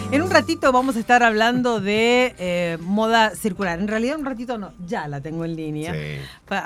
En un ratito vamos a estar hablando de moda circular. En realidad un ratito no, ya la tengo en línea. Sí.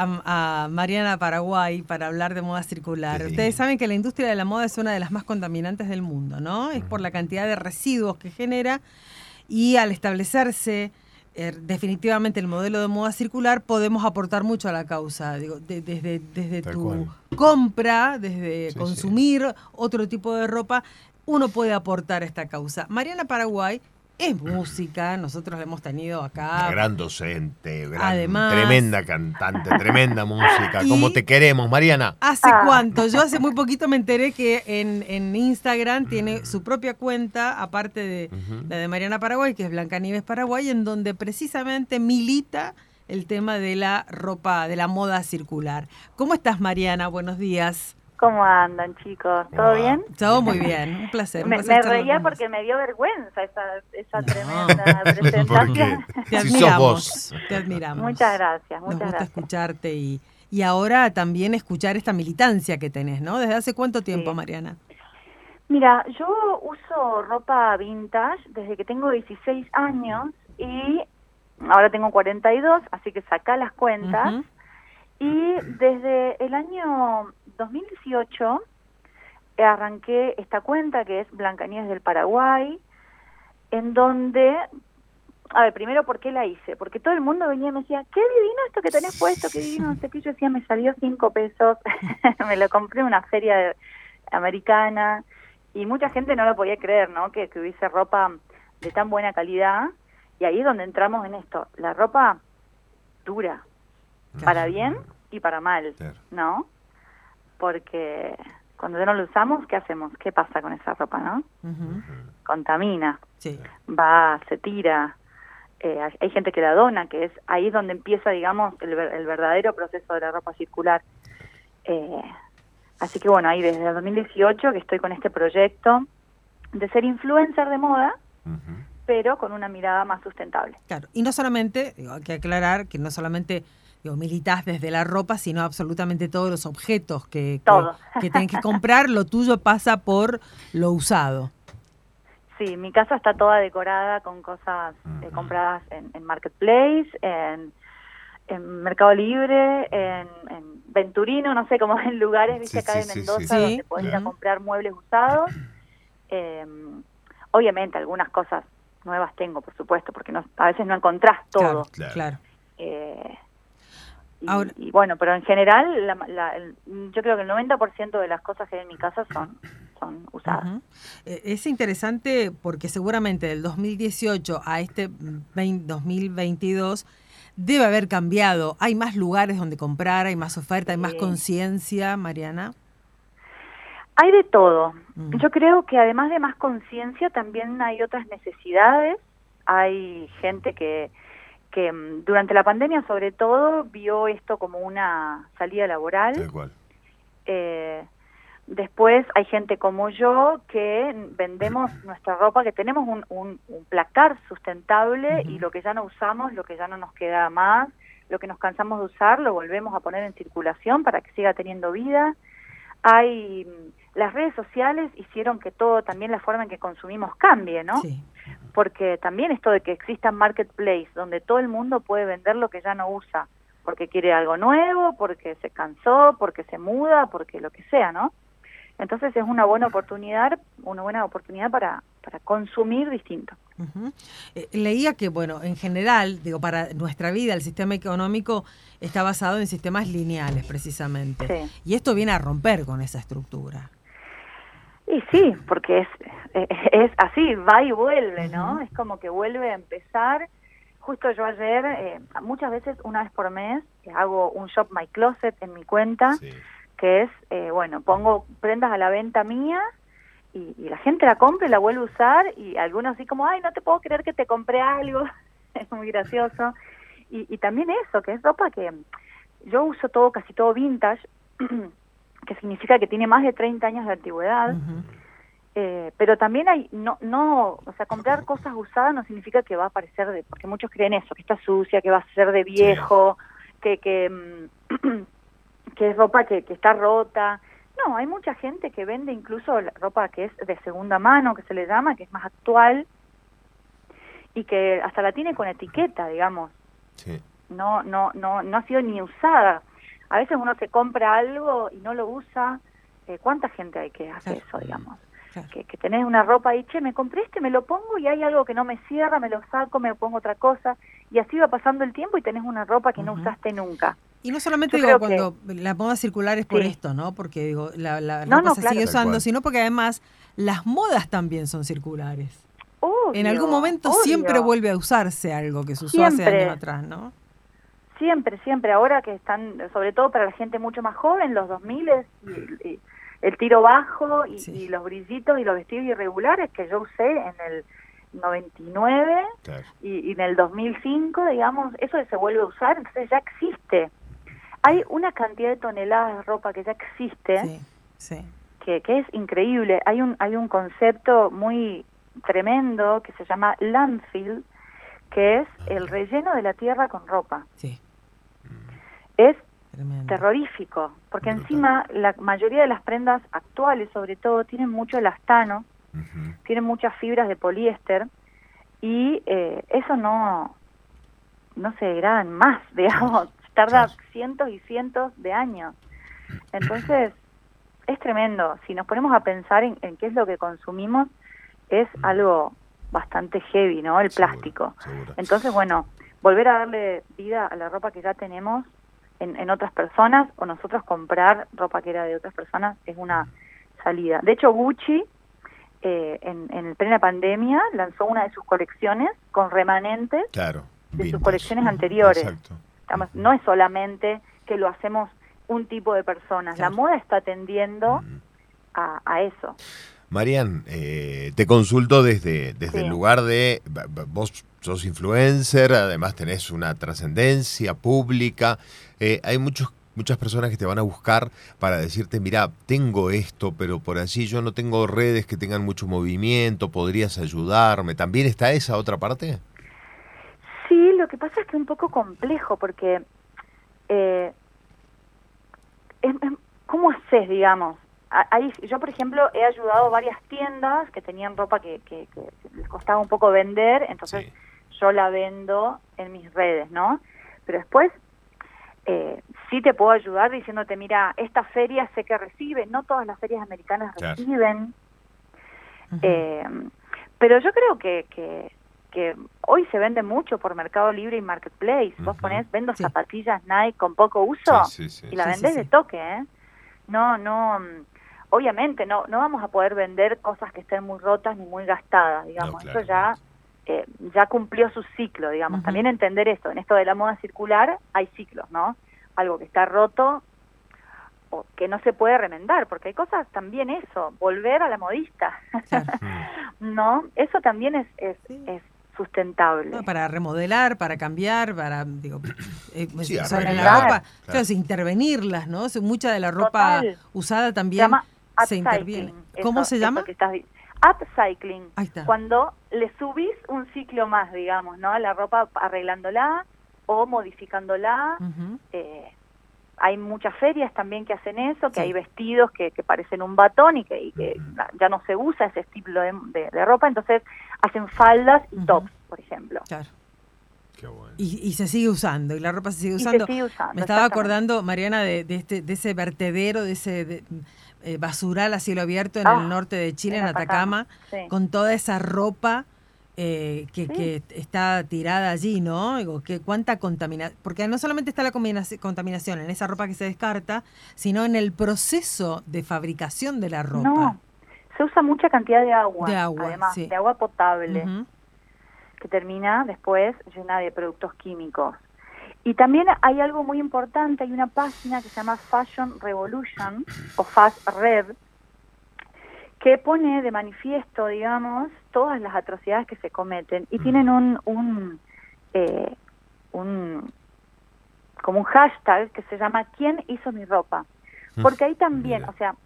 A Mariana Paraguay para hablar de moda circular. Sí. Ustedes saben que la industria de la moda es una de las más contaminantes del mundo, ¿no? Es por la cantidad de residuos que genera y al establecerse definitivamente el modelo de moda circular podemos aportar mucho a la causa. Digo, desde Tal tu cual. compra, desde Sí, consumir otro tipo de ropa, uno puede aportar a esta causa. Mariana Paraguay es música, nosotros la hemos tenido acá. Una gran docente, Además, tremenda cantante, tremenda música. Y- ¿Cómo te queremos, Mariana? ¿Hace cuánto? Yo hace muy poquito me enteré que en Instagram tiene su propia cuenta, aparte de la de Mariana Paraguay, que es Blancanieves Paraguay, en donde precisamente milita el tema de la ropa, de la moda circular. ¿Cómo estás, Mariana? Buenos días. ¿Cómo andan, chicos? ¿Todo bien? Todo muy bien, un placer. Me charlar reía con vos. porque me dio vergüenza esa No. tremenda ¿Por presentación. qué? Te Si sos admiramos, vos. te admiramos. Muchas gracias, Nos muchas gusta gracias. escucharte y ahora también escuchar esta militancia que tenés, ¿no? ¿Desde hace cuánto tiempo, Sí. Mariana? Mira, yo uso ropa vintage desde que tengo 16 años y ahora tengo 42, así que sacá las cuentas. Ujú. Y desde el año 2018 arranqué esta cuenta que es Blancanieves del Paraguay, en donde, a ver, primero, ¿por qué la hice? Porque todo el mundo venía y me decía, qué divino esto que tenés puesto, qué divino, no sé qué. Yo decía, me salió 5 pesos, me lo compré en una feria americana, y mucha gente no lo podía creer, ¿no? Que hubiese ropa de tan buena calidad, y ahí es donde entramos en esto, la ropa dura, para bien y para mal, Claro. ¿no? Porque cuando no lo usamos, ¿qué hacemos? ¿Qué pasa con esa ropa, no? Ujú. Contamina, Sí. va, se tira, hay gente que la dona, que es ahí es donde empieza, digamos, el verdadero proceso de la ropa circular. Así que bueno, ahí desde el 2018 que estoy con este proyecto de ser influencer de moda, Ujú. pero con una mirada más sustentable. Claro. Y no solamente, digo, hay que aclarar que no solamente militás desde la ropa, sino absolutamente todos los objetos que Todo. que tenés que comprar, lo tuyo pasa por lo usado. Sí, mi casa está toda decorada con cosas compradas en Marketplace, en Mercado Libre, en Venturino, no sé, como en lugares, viste, Sí, acá sí, de sí, Mendoza, sí. donde podés ir a Ujú. comprar muebles usados. Obviamente, algunas cosas nuevas tengo, por supuesto, porque a veces no encontrás todo. Claro. Eh, Ahora- y bueno, pero en general, yo creo que el 90% de las cosas que hay en mi casa son usadas. Ujú. Es interesante porque seguramente del 2018 a este 2022 debe haber cambiado. Hay más lugares donde comprar, hay más oferta, hay más Sí. conciencia, Mariana. Hay de todo. Mm. Yo creo que además de más conciencia también hay otras necesidades. Hay gente que durante la pandemia sobre todo vio esto como una salida laboral. Tal cual. Después hay gente como yo que vendemos nuestra ropa, que tenemos un placar sustentable y lo que ya no usamos, lo que ya no nos queda más, lo que nos cansamos de usar, lo volvemos a poner en circulación para que siga teniendo vida. Las redes sociales hicieron que todo, también la forma en que consumimos cambie, ¿no? Sí. Porque también esto de que existan marketplace donde todo el mundo puede vender lo que ya no usa, porque quiere algo nuevo, porque se cansó, porque se muda, porque lo que sea, ¿no? Entonces es una buena oportunidad para consumir distinto. Ujú. Leía que, bueno, en general, digo, para nuestra vida, el sistema económico está basado en sistemas lineales, precisamente. Sí. Y esto viene a romper con esa estructura. Y sí, porque es así, va y vuelve, ¿no? Ujú. Es como que vuelve a empezar. Justo yo ayer, muchas veces, una vez por mes, hago un Shop My Closet en mi cuenta, Sí. que es, pongo prendas a la venta mía y la gente la compra y la vuelve a usar y algunos así como, ay, no te puedo creer que te compré algo. Es muy gracioso. Y también eso, que es ropa que yo uso casi todo vintage, que significa que tiene más de 30 años de antigüedad. Ujú. Pero también o sea, comprar cosas usadas no significa que va a parecer porque muchos creen eso, que está sucia, que va a ser de viejo, que es ropa que está rota. No, hay mucha gente que vende incluso la ropa que es de segunda mano, que se le llama, que es más actual, y que hasta la tiene con etiqueta, digamos. Sí. No ha sido ni usada. A veces uno se compra algo y no lo usa. ¿Cuánta gente hay que hace eso, digamos? Claro. Que tenés una ropa y, che, me compré me lo pongo y hay algo que no me cierra, me lo saco, me pongo otra cosa. Y así va pasando el tiempo y tenés una ropa que no usaste nunca. Y no solamente Yo digo creo cuando la moda circular es por Sí. esto, ¿no? Porque digo, la No, ropa no, se claro. sigue Tal usando, cual. sino porque además las modas también son circulares. Obvio, En algún momento obvio. siempre vuelve a usarse algo que se usó hace Siempre. años atrás, ¿no? Siempre. Ahora que están, sobre todo para la gente mucho más joven, los 2000 y el tiro bajo Sí. y los brillitos y los vestidos irregulares que yo usé en el 99 Claro. y en el 2005, digamos, eso se vuelve a usar, entonces ya existe. Hay una cantidad de toneladas de ropa que ya existe, Sí. que es increíble. Hay un concepto muy tremendo que se llama landfill, que es el relleno de la tierra con ropa. Sí. Es Tremendo. terrorífico, porque Brutal. encima la mayoría de las prendas actuales, sobre todo, tienen mucho elastano, Ujú. tienen muchas fibras de poliéster, y eso no se degradan más, digamos, tarda Claro. cientos y cientos de años. Entonces, es tremendo. Si nos ponemos a pensar en qué es lo que consumimos, es algo bastante heavy, ¿no? El Seguro, plástico. seguro. Entonces, bueno, volver a darle vida a la ropa que ya tenemos en otras personas, o nosotros comprar ropa que era de otras personas, es una salida. De hecho, Gucci, en plena pandemia, lanzó una de sus colecciones con remanentes Claro. de sus vintage. colecciones anteriores. Exacto. Digamos, no es solamente que lo hacemos un tipo de personas, Claro. la moda está tendiendo Ujú. a eso. Marian, te consulto desde Sí. el lugar de, vos sos influencer, además tenés una trascendencia pública, hay muchas personas que te van a buscar para decirte, mira, tengo esto, pero por allí yo no tengo redes que tengan mucho movimiento, podrías ayudarme, ¿también está esa otra parte? Sí, lo que pasa es que es un poco complejo, porque ¿cómo haces, digamos? Ahí, yo, por ejemplo, he ayudado a varias tiendas que tenían ropa que les costaba un poco vender, entonces Sí. yo la vendo en mis redes, ¿no? Pero después sí te puedo ayudar diciéndote, mira, esta feria sé que recibe, no todas las ferias americanas Claro. reciben, Ujú. pero yo creo que hoy se vende mucho por Mercado Libre y Marketplace. Vos Ujú. ponés, vendo Sí. zapatillas Nike con poco uso Sí. y la Sí, vendés sí, de sí. toque, ¿eh? Obviamente no vamos a poder vender cosas que estén muy rotas ni muy gastadas, digamos. No, Eso ya cumplió su ciclo, digamos. Ujú. También entender esto, en esto de la moda circular hay ciclos, ¿no? Algo que está roto o que no se puede remendar, porque hay cosas también eso, volver a la modista, Claro. ¿no? Eso también es Sí. sustentable. No, para remodelar, para cambiar, para, digo, Sí, sobre la arreglar, ropa, claro. claro, intervenirlas, ¿no? Mucha de la ropa Total. usada Se también llama se interviene. upcycling. ¿Cómo se llama? Eso que estás upcycling. Ahí está. Cuando le subís un ciclo más, digamos, ¿no? A la ropa, arreglándola o modificándola. Ujú. Hay muchas ferias también que hacen eso, que Sí. hay vestidos que parecen un batón y que ya no se usa ese estilo de ropa, entonces hacen faldas y Ujú. tops, por ejemplo. Claro. Qué bueno. Y se sigue usando, y la ropa se sigue Y se usando. sigue usando, Me estaba exactamente. acordando, Mariana, de ese vertedero, de ese basural a cielo abierto en Ah, el norte de Chile, en en Atacama, sí. con toda esa ropa Sí. que está tirada allí, ¿no? Digo, que cuánta contaminación, porque no solamente está la contaminación en esa ropa que se descarta, sino en el proceso de fabricación de la ropa. No, se usa mucha cantidad de agua, además, sí. de agua potable, Ujú. que termina después llena de productos químicos. Y también hay algo muy importante, hay una página que se llama Fashion Revolution, o Fast Rev, que pone de manifiesto, digamos, todas las atrocidades que se cometen, y tienen como un hashtag que se llama ¿Quién hizo mi ropa? Porque ahí también, Mira. o sea,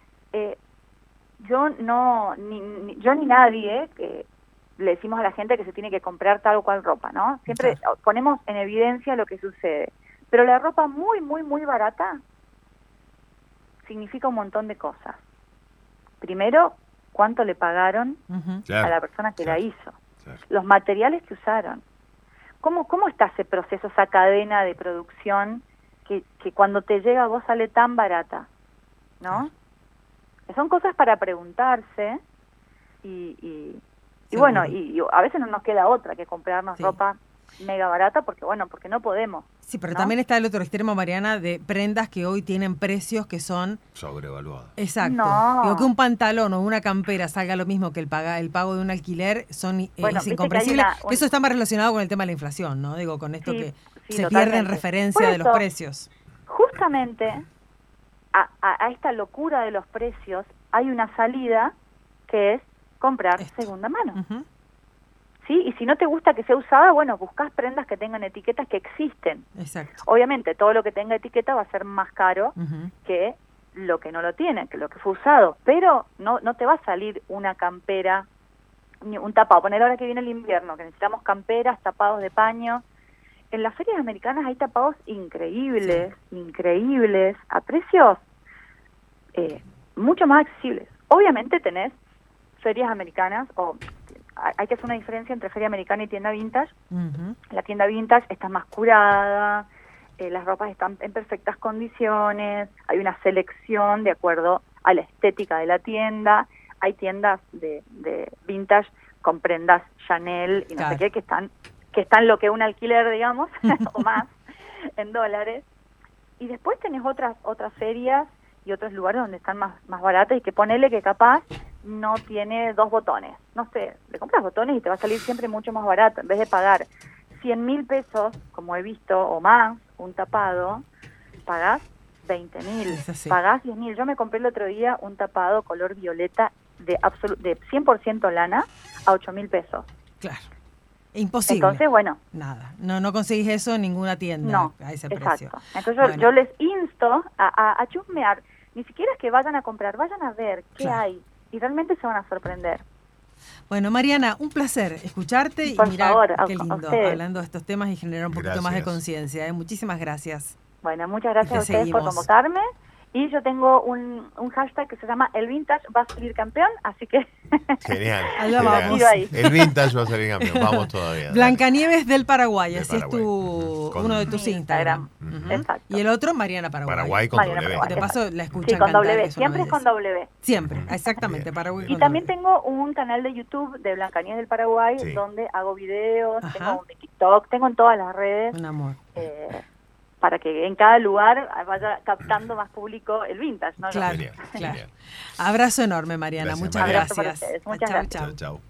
yo ni nadie que le decimos a la gente que se tiene que comprar tal o cual ropa, ¿no? Siempre ponemos en evidencia lo que sucede. Pero la ropa muy, muy, muy barata significa un montón de cosas. Primero, cuánto le pagaron Ujú. Claro. a la persona que Claro. la hizo. Claro. los materiales que usaron. ¿Cómo está ese proceso, esa cadena de producción que cuando te llega a vos sale tan barata? ¿No? Son cosas para preguntarse y bueno, y a veces no nos queda otra que comprarnos ropa mega barata porque no podemos. Sí, pero ¿no? también está el otro extremo, Mariana, de prendas que hoy tienen precios que son sobrevaluados. Exacto. No. Digo, que un pantalón o una campera salga lo mismo que el pago de un alquiler es incomprensible. Eso está más relacionado con el tema de la inflación, ¿no? Digo, con esto que se pierde en referencia de los precios. Justamente a esta locura de los precios hay una salida que es comprar segunda mano. Uh-huh. ¿Sí? Y si no te gusta que sea usada, bueno, buscas prendas que tengan etiquetas que existen. Exacto. Obviamente, todo lo que tenga etiqueta va a ser más caro que lo que no lo tiene, que lo que fue usado. Pero no te va a salir una campera, ni un tapado. Poner ahora que viene el invierno, que necesitamos camperas, tapados de paño. En las ferias americanas hay tapados increíbles, a precios mucho más accesibles. Obviamente tenés ferias americanas, hay que hacer una diferencia entre feria americana y tienda vintage. Uh-huh. La tienda vintage está más curada, las ropas están en perfectas condiciones, hay una selección de acuerdo a la estética de la tienda, hay tiendas de vintage con prendas Chanel y no sé qué, que están lo que un alquiler, digamos, o más, en dólares. Y después tenés otras ferias y otros lugares donde están más baratas y que ponele que capaz no tiene 2 botones. No sé, le compras botones y te va a salir siempre mucho más barato. En vez de pagar 100.000 pesos, como he visto, o más, un tapado, pagás 20.000, pagás 10.000. Yo me compré el otro día un tapado color violeta de 100% lana a 8.000 pesos. Claro. Imposible. Entonces, bueno. Nada. No conseguís eso en ninguna tienda a ese precio. Entonces yo les insto a chusmear. Ni siquiera es que vayan a comprar, vayan a ver qué hay. Y realmente se van a sorprender. Bueno, Mariana, un placer escucharte y mirar qué lindo, hablando de estos temas y generar un poquito más de conciencia. Muchísimas gracias. Bueno, muchas gracias a ustedes por convocarme. Y yo tengo un hashtag que se llama El Vintage va a salir campeón, así que... Genial. Allá vamos. El Vintage va a salir campeón, vamos todavía. Blancanieves del Paraguay, así es uno de tus Instagram. Exacto. Y el otro, Mariana Paraguay. Paraguay con W. De paso la escuchan con cantar. W, siempre es con W. Siempre, exactamente, Paraguay Y también tengo un canal de YouTube de Blancanieves del Paraguay, donde hago videos, tengo un TikTok, tengo en todas las redes. Un amor. Para que en cada lugar vaya captando más público el vintage, ¿no? Claro, claro. Abrazo enorme, Mariana. Muchas gracias. Muchas gracias. Chao.